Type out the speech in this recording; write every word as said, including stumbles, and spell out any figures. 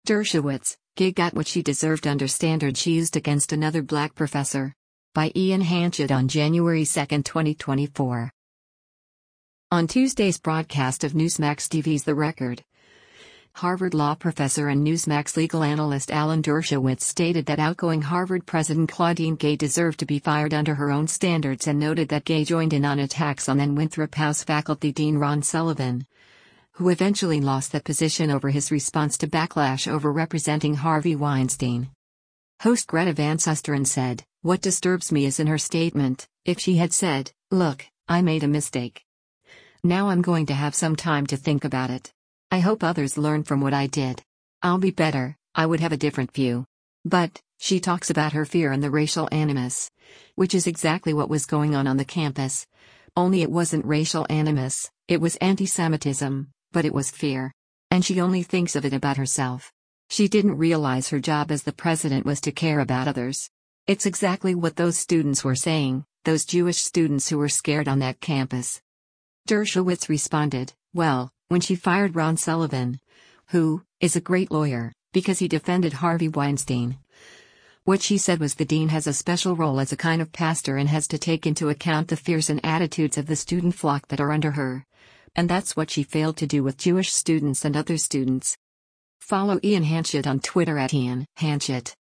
Dershowitz, Gay got what she deserved under standards she used against another black professor. By Ian Hanchett on January second, twenty twenty-four. On Tuesday's broadcast of Newsmax T V's The Record, Harvard law professor and Newsmax legal analyst Alan Dershowitz stated that outgoing Harvard President Claudine Gay deserved to be fired under her own standards and noted that Gay joined in on attacks on then Winthrop House faculty dean Ron Sullivan, who eventually lost that position over his response to backlash over representing Harvey Weinstein. Host Greta Van Susteren said, "What disturbs me is in her statement, if she had said, 'Look, I made a mistake. Now I'm going to have some time to think about it. I hope others learn from what I did. I'll be better,' I would have a different view." But, she talks about her fear and the racial animus, which is exactly what was going on on the campus. Only it wasn't racial animus, it was anti-Semitism, but it was fear. And she only thinks of it about herself. She didn't realize her job as the president was to care about others. It's exactly what those students were saying, those Jewish students who were scared on that campus. Dershowitz responded, "Well, when she fired Ron Sullivan, who is a great lawyer, because he defended Harvey Weinstein, what she said was the dean has a special role as a kind of pastor and has to take into account the fears and attitudes of the student flock that are under her. And that's what she failed to do with Jewish students and other students." Follow Ian Hanchett on Twitter at Ian Hanchett.